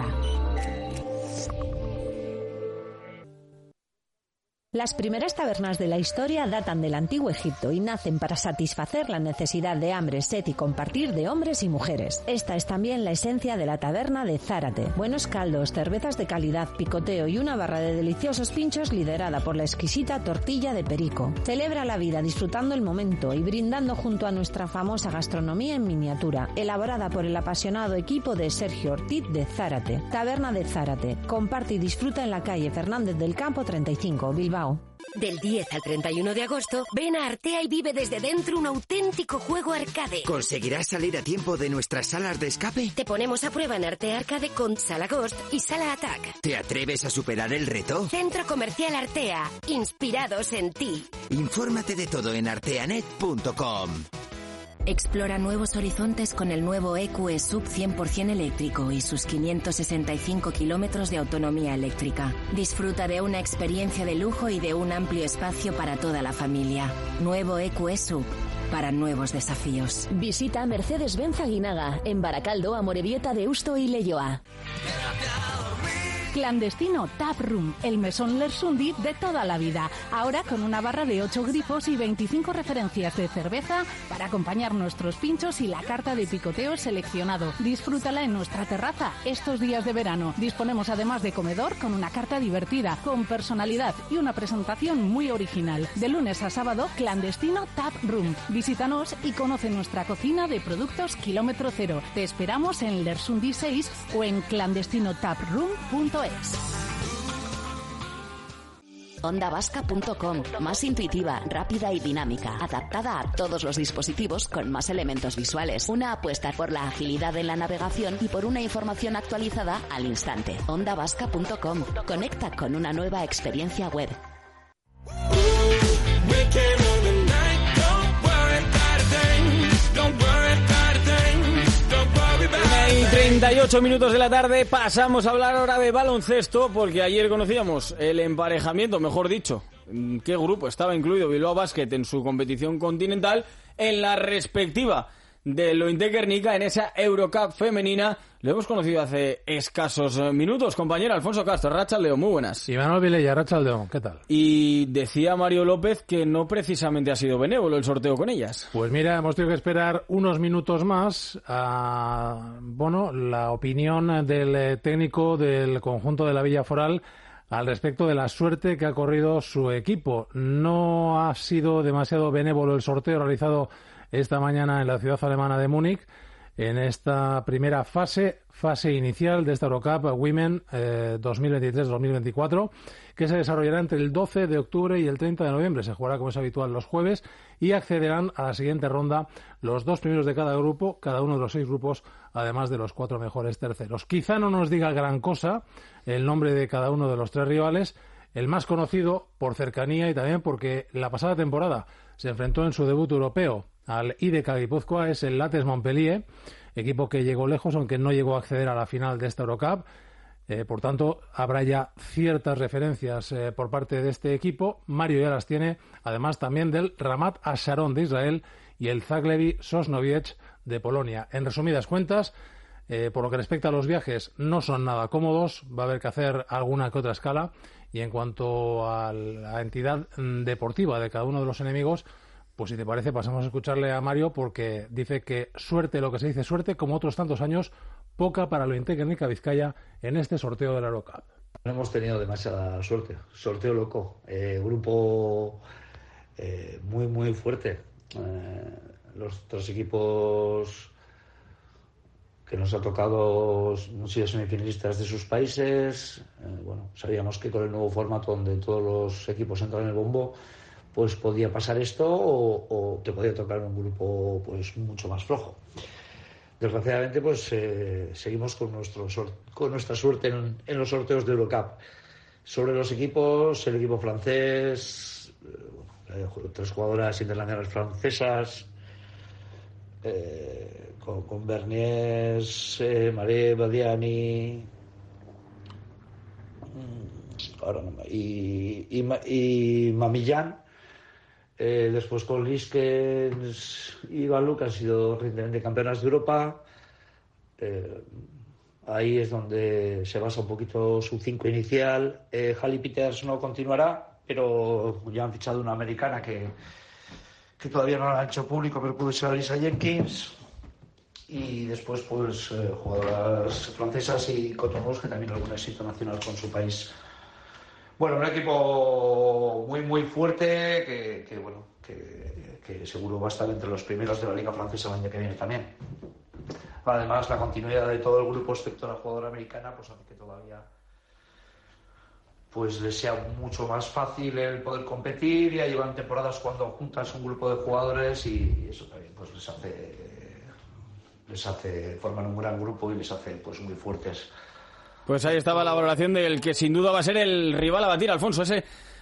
Las primeras tabernas de la historia datan del antiguo Egipto y nacen para satisfacer la necesidad de hambre, sed y compartir de hombres y mujeres. Esta es también la esencia de la taberna de Zárate. Buenos caldos, cervezas de calidad, picoteo y una barra de deliciosos pinchos liderada por la exquisita tortilla de perico. Celebra la vida disfrutando el momento y brindando junto a nuestra famosa gastronomía en miniatura, elaborada por el apasionado equipo de Sergio Ortiz de Zárate. Taberna de Zárate. Comparte y disfruta en la calle Fernández del Campo treinta y cinco, Bilbao. Del diez al treinta y uno de agosto, ven a Artea y vive desde dentro un auténtico juego arcade. ¿Conseguirás salir a tiempo de nuestras salas de escape? Te ponemos a prueba en Artea Arcade con Sala Ghost y Sala Attack. ¿Te atreves a superar el reto? Centro Comercial Artea, inspirados en ti. Infórmate de todo en arteanet punto com. Explora nuevos horizontes con el nuevo E Q E Sub cien por ciento eléctrico y sus quinientos sesenta y cinco kilómetros de autonomía eléctrica. Disfruta de una experiencia de lujo y de un amplio espacio para toda la familia. Nuevo E Q E Sub, para nuevos desafíos. Visita Mercedes-Benz Aguinaga, en Baracaldo, Amorebieta, Deusto y Leioa. Clandestino Tap Room, el mesón Lersundi de toda la vida. Ahora con una barra de ocho grifos y veinticinco referencias de cerveza para acompañar nuestros pinchos y la carta de picoteo seleccionado. Disfrútala en nuestra terraza estos días de verano. Disponemos además de comedor con una carta divertida, con personalidad y una presentación muy original. De lunes a sábado, Clandestino Tap Room. Visítanos y conoce nuestra cocina de productos kilómetro cero. Te esperamos en Lersundi seis o en clandestino tap room punto es. onda vasca punto com, más intuitiva, rápida y dinámica, adaptada a todos los dispositivos con más elementos visuales. Una apuesta por la agilidad en la navegación y por una información actualizada al instante. onda vasca punto com, conecta con una nueva experiencia web. Y treinta y ocho minutos de la tarde, pasamos a hablar ahora de baloncesto, porque ayer conocíamos el emparejamiento, mejor dicho, qué grupo estaba incluido Bilbao Basket en su competición continental, en la respectiva de Lointe Guernica, en esa Eurocup femenina. Lo hemos conocido hace escasos minutos, compañero Alfonso Castro. Rachaldeón, muy buenas. Imanol Vilella, Rachaldeón, ¿qué tal? Y decía Mario López que no precisamente ha sido benévolo el sorteo con ellas. Pues mira, hemos tenido que esperar unos minutos más a, bueno, la opinión del técnico del conjunto de la Villa Foral al respecto de la suerte que ha corrido su equipo. No ha sido demasiado benévolo el sorteo realizado esta mañana en la ciudad alemana de Múnich, en esta primera fase, fase inicial de esta Eurocup Women eh, dos mil veintitrés dos mil veinticuatro, que se desarrollará entre el doce de octubre y el treinta de noviembre. Se jugará, como es habitual, los jueves y accederán a la siguiente ronda los dos primeros de cada grupo, cada uno de los seis grupos, además de los cuatro mejores terceros. Quizá no nos diga gran cosa el nombre de cada uno de los tres rivales, el más conocido por cercanía y también porque la pasada temporada se enfrentó en su debut europeo al I D K Guipúzcoa, es el Lattes Montpellier, equipo que llegó lejos, aunque no llegó a acceder a la final de esta Eurocup. Eh, por tanto, habrá ya ciertas referencias eh, por parte de este equipo. Mario ya las tiene, además también del Ramat Asharon de Israel y el Zaglevi Sosnowiec de Polonia. En resumidas cuentas, Eh, por lo que respecta a los viajes, no son nada cómodos, va a haber que hacer alguna que otra escala. Y en cuanto a la entidad deportiva de cada uno de los enemigos, pues si te parece pasamos a escucharle a Mario, porque dice que suerte, lo que se dice suerte, como otros tantos años, poca para lo Guernica Vizcaya en este sorteo de la Eurocup. No hemos tenido demasiada suerte, sorteo loco, eh, grupo eh, muy muy fuerte. Eh, los otros equipos que nos ha tocado han sido semifinalistas de sus países. Eh, bueno, sabíamos que con el nuevo formato donde todos los equipos entran en el bombo, pues podía pasar esto o, o te podía tocar un grupo pues mucho más flojo. Desgraciadamente, pues eh, seguimos con nuestro con nuestra suerte en, en los sorteos de Eurocup. Sobre los equipos, el equipo francés, eh, tres jugadoras internacionales francesas, eh, con, con Bernies, eh, Marie Badiani, ahora no, y, y, y Mamillán. Eh, después con Liskens y Van Luck han sido recientemente campeonas de Europa. Eh, ahí es donde se basa un poquito su cinco inicial. Eh, Halle Peters no continuará, pero ya han fichado una americana que, que todavía no la han hecho público, pero puede ser Alisa Jenkins. Y después pues eh, jugadoras francesas y Cotonou, que también algún éxito nacional con su país. Bueno, un equipo muy muy fuerte que, que bueno que, que seguro va a estar entre los primeros de la Liga Francesa el año que viene también. Además, la continuidad de todo el grupo, excepto la jugadora americana, pues hace que todavía pues les sea mucho más fácil el poder competir. Ya llevan temporadas cuando juntas un grupo de jugadores y eso también pues les hace les hace forman un gran grupo y les hace pues muy fuertes. Pues ahí estaba la valoración del que sin duda va a ser el rival a batir, Alfonso, ese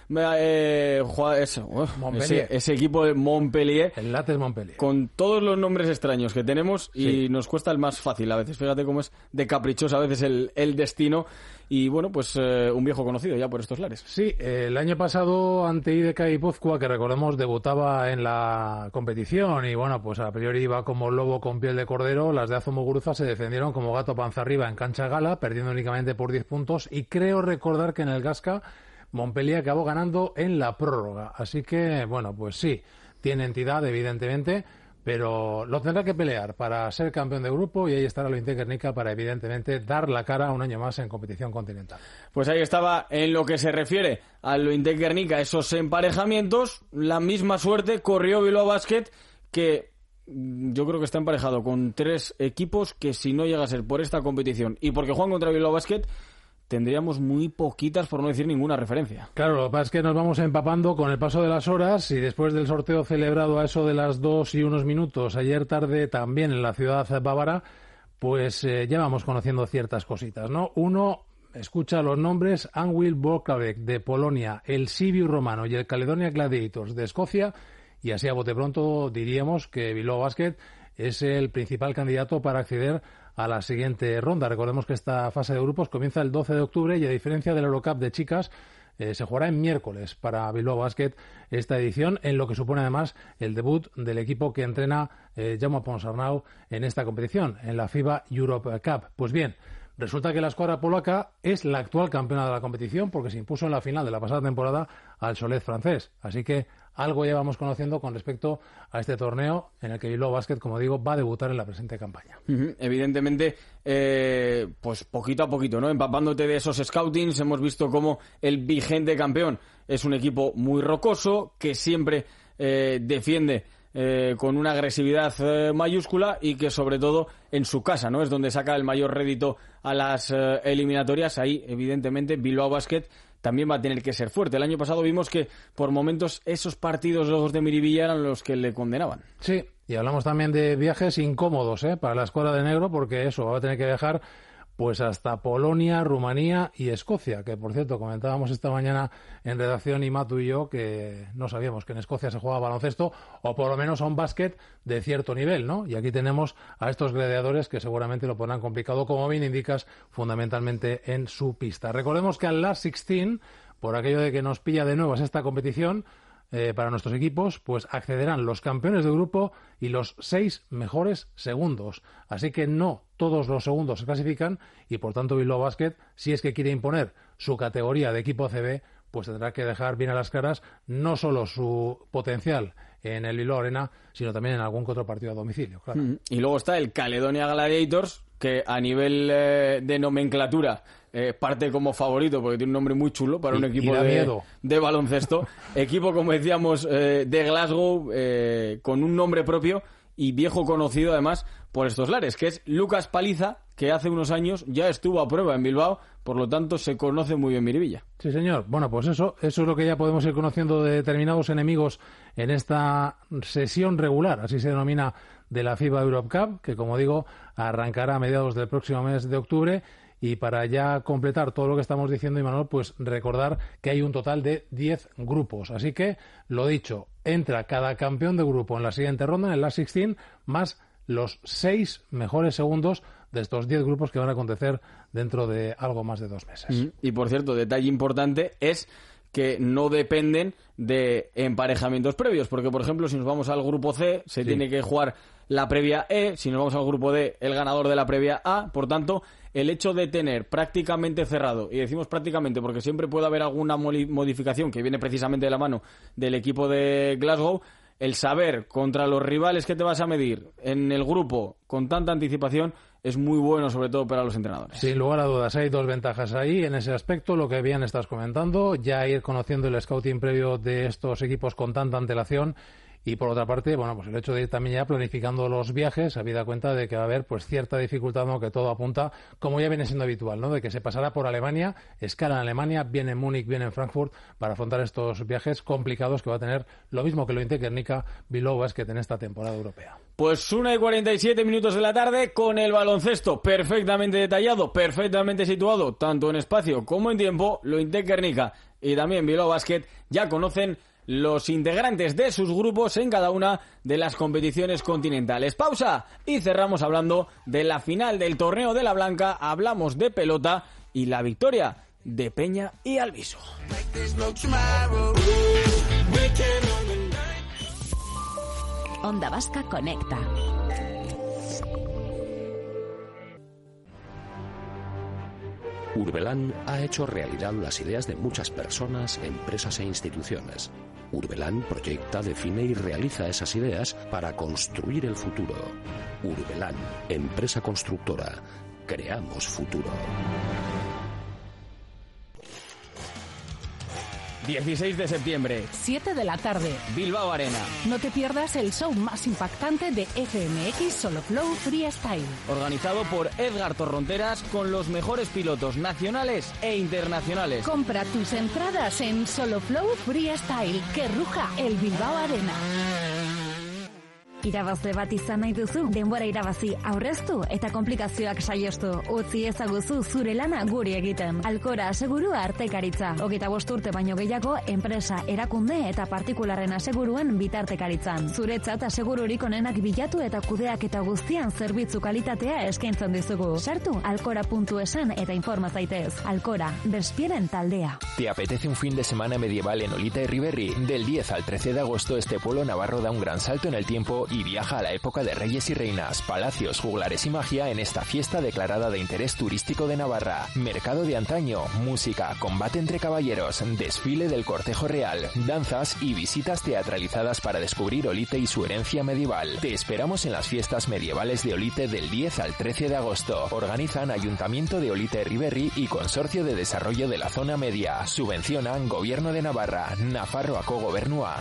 eh, ese, uh, ese, ese equipo de Montpellier. El Lattes Montpellier. Con todos los nombres extraños que tenemos y sí. Nos cuesta el más fácil a veces. Fíjate cómo es de caprichoso a veces el, el destino. Y bueno, pues eh, un viejo conocido ya por estos lares. Sí, eh, el año pasado ante I D K Guipúzcoa, que recordemos debutaba en la competición y bueno, pues a priori iba como lobo con piel de cordero, las de Azo Muguruza se defendieron como gato panza arriba en cancha gala, perdiendo únicamente por diez puntos y creo recordar que en el Gasca Montpellier acabó ganando en la prórroga. Así que, bueno, pues sí, tiene entidad evidentemente, pero lo tendrá que pelear para ser campeón de grupo y ahí estará lo Guernica para evidentemente dar la cara un año más en competición continental. Pues ahí estaba, en lo que se refiere a lo Guernica, esos emparejamientos, la misma suerte corrió Bilbao Basket, que yo creo que está emparejado con tres equipos que si no llega a ser por esta competición y porque juegan contra Bilbao Basket, tendríamos muy poquitas, por no decir ninguna referencia. Claro, lo que pasa es que nos vamos empapando con el paso de las horas y después del sorteo celebrado a eso de las dos y unos minutos ayer tarde también en la ciudad bávara, pues eh, ya vamos conociendo ciertas cositas, ¿no? Uno escucha los nombres Anwil Borkavec de Polonia, el Sibiu Romano y el Caledonia Gladiators de Escocia y así a bote pronto diríamos que Bilbao Basket es el principal candidato para acceder a la siguiente ronda. Recordemos que esta fase de grupos comienza el doce de octubre y a diferencia del Eurocup de chicas eh, se jugará en miércoles para Bilbao Basket esta edición, en lo que supone además el debut del equipo que entrena eh, Jaume Ponsarnau en esta competición, en la FIBA Europe Cup. Pues bien, resulta que la escuadra polaca es la actual campeona de la competición porque se impuso en la final de la pasada temporada al Cholet francés. Así que algo ya vamos conociendo con respecto a este torneo en el que Bilbao Basket, como digo, va a debutar en la presente campaña. Uh-huh. Evidentemente, eh, pues poquito a poquito, ¿no? Empapándote de esos scoutings, hemos visto cómo el vigente campeón es un equipo muy rocoso, que siempre eh, defiende eh, con una agresividad eh, mayúscula y que sobre todo en su casa, ¿no? Es donde saca el mayor rédito a las eh, eliminatorias. Ahí, evidentemente, Bilbao Basket también va a tener que ser fuerte. El año pasado vimos que por momentos esos partidos los de Miribilla eran los que le condenaban. Sí, y hablamos también de viajes incómodos ¿eh? para la escuadra de negro, porque eso, va a tener que viajar pues hasta Polonia, Rumanía y Escocia, que por cierto comentábamos esta mañana en redacción y Matu y yo que no sabíamos que en Escocia se juega baloncesto o por lo menos a un básquet de cierto nivel, ¿no? Y aquí tenemos a estos gladiadores que seguramente lo pondrán complicado, como bien indicas, fundamentalmente en su pista. Recordemos que al Last dieciséis, por aquello de que nos pilla de nuevas esta competición, eh, para nuestros equipos, pues accederán los campeones de grupo y los seis mejores segundos. Así que no todos los segundos se clasifican y, por tanto, Bilbao Basket, si es que quiere imponer su categoría de equipo C B, pues tendrá que dejar bien a las claras no solo su potencial en el Bilbao Arena, sino también en algún que otro partido a domicilio, claro. Mm. Y luego está el Caledonia Gladiators, que a nivel eh, de nomenclatura eh, parte como favorito, porque tiene un nombre muy chulo para y, un equipo de, de baloncesto. Equipo, como decíamos, eh, de Glasgow, eh, con un nombre propio y viejo conocido además por estos lares, que es Lucas Paliza, que hace unos años ya estuvo a prueba en Bilbao, por lo tanto se conoce muy bien Miribilla. Sí, señor. Bueno, pues eso, eso es lo que ya podemos ir conociendo de determinados enemigos en esta sesión regular, así se denomina, de la FIBA Europe Cup, que, como digo, arrancará a mediados del próximo mes de octubre. Y para ya completar todo lo que estamos diciendo, Imanol, pues recordar que hay un total de diez grupos. Así que, lo dicho, entra cada campeón de grupo en la siguiente ronda, en el Last sixteen, más los seis mejores segundos de estos diez grupos que van a acontecer dentro de algo más de dos meses. Mm. Y, por cierto, detalle importante es que no dependen de emparejamientos previos, porque, por ejemplo, si nos vamos al grupo C, se sí. tiene que jugar la previa E, si nos vamos al grupo D, el ganador de la previa A. Por tanto, el hecho de tener prácticamente cerrado, y decimos prácticamente porque siempre puede haber alguna modificación que viene precisamente de la mano del equipo de Glasgow, el saber contra los rivales que te vas a medir en el grupo con tanta anticipación es muy bueno, sobre todo para los entrenadores. Sin lugar a dudas, hay dos ventajas ahí en ese aspecto, lo que bien estás comentando, ya ir conociendo el scouting previo de estos equipos con tanta antelación. Y por otra parte, bueno, pues el hecho de ir también ya planificando los viajes, habida cuenta de que va a haber pues cierta dificultad, ¿no?, que todo apunta, como ya viene siendo habitual, ¿no?, de que se pasará por Alemania, escala en Alemania, viene en Múnich, viene en Frankfurt, para afrontar estos viajes complicados que va a tener lo mismo que lo Internica Bilbao Basket en esta temporada europea. Pues una y cuarenta y siete minutos de la tarde, con el baloncesto perfectamente detallado, perfectamente situado, tanto en espacio como en tiempo. Lo Internica y también Bilbao Basket ya conocen los integrantes de sus grupos en cada una de las competiciones continentales. Pausa y cerramos hablando de la final del Torneo de la Blanca. Hablamos de pelota y la victoria de Peña y Alviso. Onda Vasca Conecta. Urbelán ha hecho realidad las ideas de muchas personas, empresas e instituciones. Urbelán proyecta, define y realiza esas ideas para construir el futuro. Urbelán, empresa constructora. Creamos futuro. dieciséis de septiembre. siete de la tarde. Bilbao Arena. No te pierdas el show más impactante de F M X Solo Flow Freestyle. Organizado por Edgar Torronteras con los mejores pilotos nacionales e internacionales. Compra tus entradas en Solo Flow Freestyle. Que ruja el Bilbao Arena. Irabazle bat izan nahi duzu, denbora irabazi aurreztu eta komplikazioak saiostu. Utzi ezaguzu zure lana guri egiten. Alkora asegurua artekaritza. Hogeita bost urte baino gehiago, enpresa, erakunde eta partikularren aseguruen bitartekaritzan. Zuretzat asegururik onenak bilatu eta kudeak eta guztian zerbitzu kalitatea eskaintzen dizugu. Sartu alkora puntu esan eta informa zaitez. Alkora, despieren taldea. ¿Te apetece un fin de semana medieval en Olita y Riberri? Del diez al trece de agosto, este pueblo navarro da un gran salto en el tiempo y viaja a la época de reyes y reinas, palacios, juglares y magia en esta fiesta declarada de interés turístico de Navarra. Mercado de antaño, música, combate entre caballeros, desfile del cortejo real, danzas y visitas teatralizadas para descubrir Olite y su herencia medieval. Te esperamos en las fiestas medievales de Olite del diez al trece de agosto. Organizan Ayuntamiento de Olite Riberri y Consorcio de Desarrollo de la Zona Media. Subvencionan Gobierno de Navarra, Nafarroako Gobernua.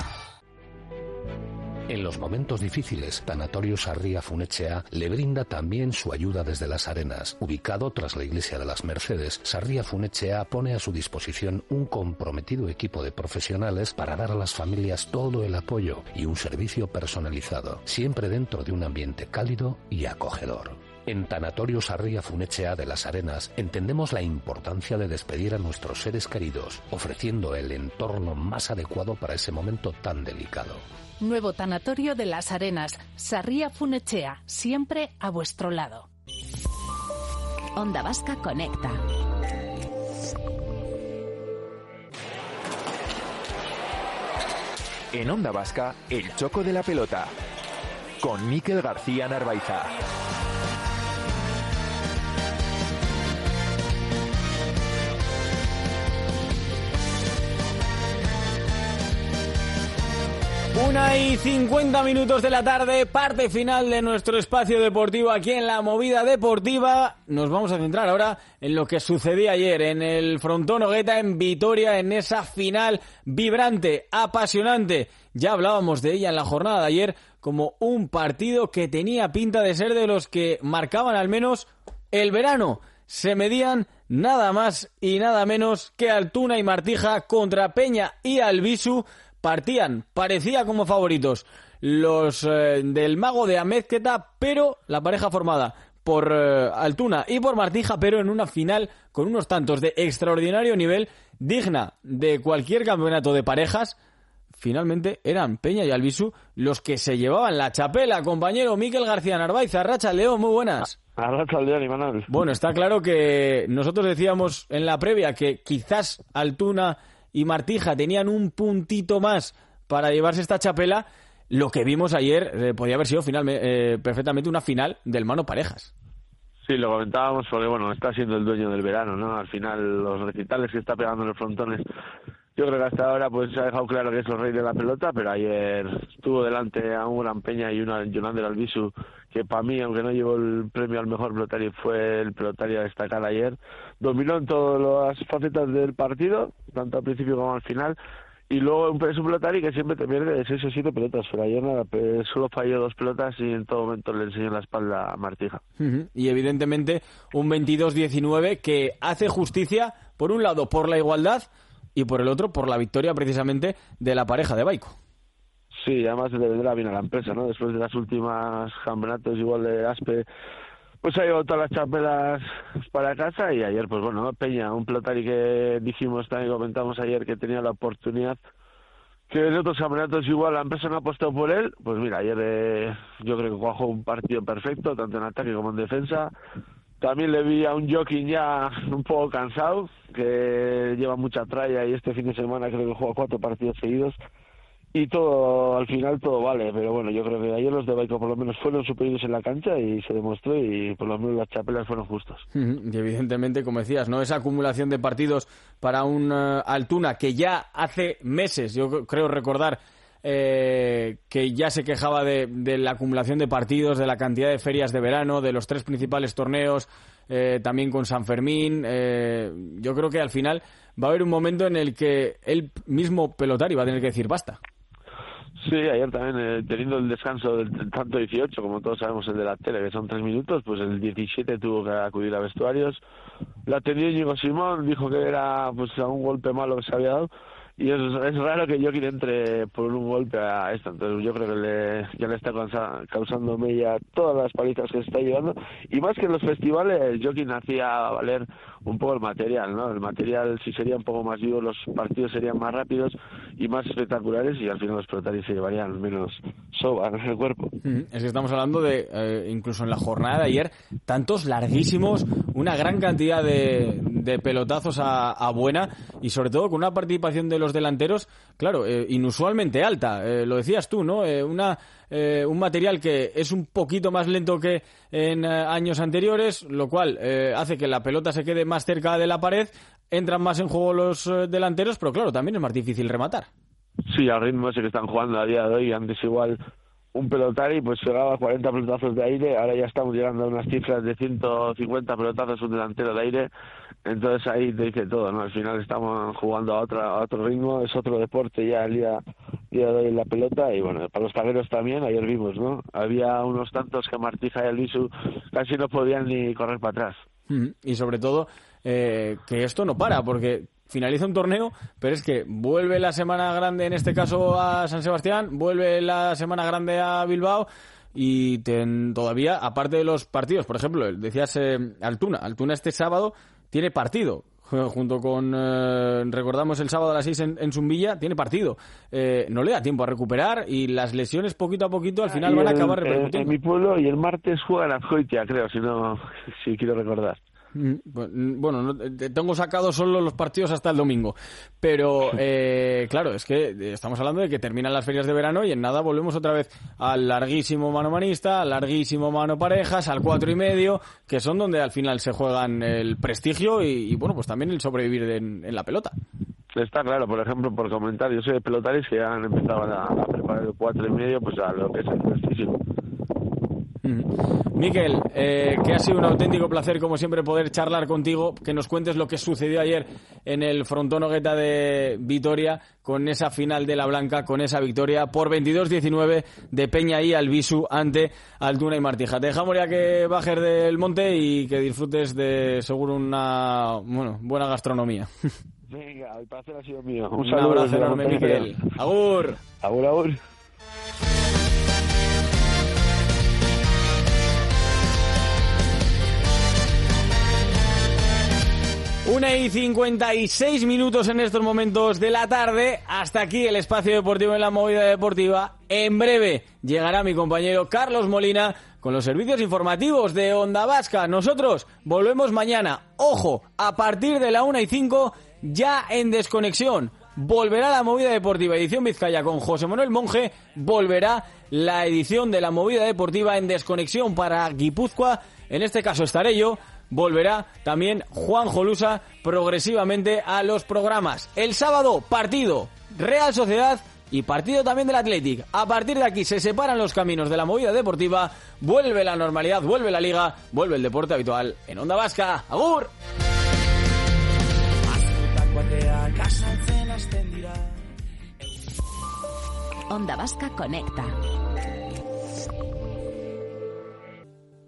En los momentos difíciles, Tanatorio Sarria Funetxea le brinda también su ayuda desde Las Arenas. Ubicado tras la iglesia de las Mercedes, Sarria Funetxea pone a su disposición un comprometido equipo de profesionales para dar a las familias todo el apoyo y un servicio personalizado, siempre dentro de un ambiente cálido y acogedor. En Tanatorio Sarria Funetxea de Las Arenas entendemos la importancia de despedir a nuestros seres queridos, ofreciendo el entorno más adecuado para ese momento tan delicado. Nuevo Tanatorio de Las Arenas, Sarria Funetxea, siempre a vuestro lado. Onda Vasca Conecta. En Onda Vasca, el choco de la pelota. Con Mikel García Narvaiza. Una y cincuenta minutos de la tarde, parte final de nuestro espacio deportivo aquí en La Movida Deportiva. Nos vamos a centrar ahora en lo que sucedía ayer en el Frontón Ogueta en Vitoria, en esa final vibrante, apasionante. Ya hablábamos de ella en la jornada de ayer como un partido que tenía pinta de ser de los que marcaban al menos el verano. Se medían nada más y nada menos que Altuna y Martija contra Peña y Albisu. Partían, parecía como favoritos los eh, del mago de Amézqueta, pero la pareja formada por eh, Altuna y por Martija, pero en una final con unos tantos de extraordinario nivel, digna de cualquier campeonato de parejas. Finalmente eran Peña y Albisu los que se llevaban la chapela. Compañero Mikel García Narvaiza, Racha León, muy buenas. Racha León y Manuel. Bueno, está claro que nosotros decíamos en la previa que quizás Altuna y Martija tenían un puntito más para llevarse esta chapela. Lo que vimos ayer eh, podía haber sido finalmente, eh, perfectamente una final del mano parejas. Sí, lo comentábamos porque, bueno, está siendo el dueño del verano, ¿no? Al final, los recitales que está pegando en los frontones, yo creo que hasta ahora pues se ha dejado claro que es el rey de la pelota, pero ayer estuvo delante a un gran Peña y una Jonander Albisu, que para mí, aunque no llevó el premio al mejor pelotario, fue el pelotario a destacar ayer. Dominó en todas las facetas del partido, tanto al principio como al final, y luego es un pelotario que siempre te pierde de seis o siete pelotas, pero ayer nada, pues solo falló dos pelotas y en todo momento le enseñó la espalda a Martija. Uh-huh. Y evidentemente un veintidós diecinueve que hace justicia, por un lado, por la igualdad, y por el otro, por la victoria precisamente de la pareja de Baico. Sí, además le vendrá bien a la empresa, ¿no? Después de las últimas campeonatos igual de Aspe, pues ha llevado todas las chapelas para casa y ayer, pues bueno, Peña, un pelotari que dijimos, también comentamos ayer que tenía la oportunidad, que en otros campeonatos igual la empresa no ha apostado por él, pues mira, ayer eh, yo creo que cuajó un partido perfecto, tanto en ataque como en defensa. También le vi a un Joaquín ya un poco cansado, que lleva mucha tralla y este fin de semana creo que juega cuatro partidos seguidos. Y todo, al final todo vale, pero bueno, yo creo que ayer los de Baico por lo menos fueron superiores en la cancha y se demostró y por lo menos las chapelas fueron justas. Y evidentemente, como decías, ¿no? Esa acumulación de partidos para un uh, Altuna que ya hace meses, yo creo recordar, Eh, que ya se quejaba de, de la acumulación de partidos, de la cantidad de ferias de verano, de los tres principales torneos, eh, también con San Fermín. Eh, yo creo que al final va a haber un momento en el que el mismo pelotari va a tener que decir basta. Sí, ayer también, eh, teniendo el descanso del tanto dieciocho, como todos sabemos el de la tele, que son tres minutos, pues el diecisiete tuvo que acudir a vestuarios. La atendió Íñigo Simón, dijo que era pues a un golpe malo que se había dado. Y es, es raro que Joaquín entre por un golpe a esto, entonces yo creo que le, ya le está causa, causando mella todas las palizas que se está llevando, y más que en los festivales Joaquín hacía valer un poco el material, ¿no? El material si sería un poco más vivo, los partidos serían más rápidos y más espectaculares, y al final los pelotarios se llevarían menos soba en el cuerpo. Es que estamos hablando de, eh, incluso en la jornada de ayer, tantos larguísimos, una gran cantidad de, de pelotazos a, a buena, y sobre todo con una participación de los delanteros, claro, eh, inusualmente alta, eh, lo decías tú, ¿no? Eh, una eh, un material que es un poquito más lento que en eh, años anteriores, lo cual eh, hace que la pelota se quede más cerca de la pared, entran más en juego los eh, delanteros, pero claro, también es más difícil rematar. Sí, al ritmo ese que están jugando a día de hoy, antes igual un pelotari pues pegaba cuarenta pelotazos de aire, ahora ya estamos llegando a unas cifras de ciento cincuenta pelotazos un delantero de aire, entonces ahí te dice todo, ¿no? Al final estamos jugando a, otra, a otro ritmo, es otro deporte ya el día, día de hoy en la pelota, y bueno, para los zagueros también, ayer vimos, ¿no? Había unos tantos que Martija y Albisu casi no podían ni correr para atrás. Y sobre todo eh, que esto no para, porque finaliza un torneo, pero es que vuelve la semana grande, en este caso a San Sebastián, vuelve la semana grande a Bilbao, y ten, todavía, aparte de los partidos, por ejemplo, decías eh, Altuna, Altuna este sábado tiene partido, junto con, eh, recordamos el sábado a las seis en, en Zumbilla, tiene partido. Eh, no le da tiempo a recuperar, y las lesiones poquito a poquito al final y van a el, acabar repercutiendo. En mi pueblo, y el martes juega en Azcoitia, creo, si no, si quiero recordar. Bueno, no, tengo sacados solo los partidos hasta el domingo, pero eh, claro, es que estamos hablando de que terminan las ferias de verano y en nada volvemos otra vez al larguísimo mano manista, al larguísimo mano parejas, al cuatro y medio, que son donde al final se juegan el prestigio y, y bueno, pues también el sobrevivir en, en la pelota. Está claro, por ejemplo, por comentar, yo soy de pelotaris que han empezado a, a preparar el cuatro y medio, pues a lo que es el prestigio. Miquel, eh, que ha sido un auténtico placer como siempre poder charlar contigo, que nos cuentes lo que sucedió ayer en el frontón Ogueta de Vitoria con esa final de la Blanca, con esa victoria por veintidós diecinueve de Peña y Albisu ante Altuna y Martija. Te dejamos ya que bajes del monte y que disfrutes de seguro una bueno buena gastronomía. Venga, el placer ha sido mío. Un, un saludo abrazo enorme, Miquel. Agur. Agur, agur. Una y cincuenta y seis minutos en estos momentos de la tarde. Hasta aquí el espacio deportivo en la movida deportiva. En breve llegará mi compañero Carlos Molina con los servicios informativos de Onda Vasca. Nosotros volvemos mañana. Ojo, a partir de la una y cinco, ya en desconexión. Volverá la movida deportiva edición Vizcaya con José Manuel Monge. Volverá la edición de la movida deportiva en desconexión para Guipúzcoa. En este caso estaré yo. Volverá también Juan Jolusa progresivamente a los programas. El sábado, partido Real Sociedad y partido también del Athletic. A partir de aquí se separan los caminos de la movida deportiva. Vuelve la normalidad, vuelve la liga, vuelve el deporte habitual en Onda Vasca. ¡Agur! Onda Vasca conecta.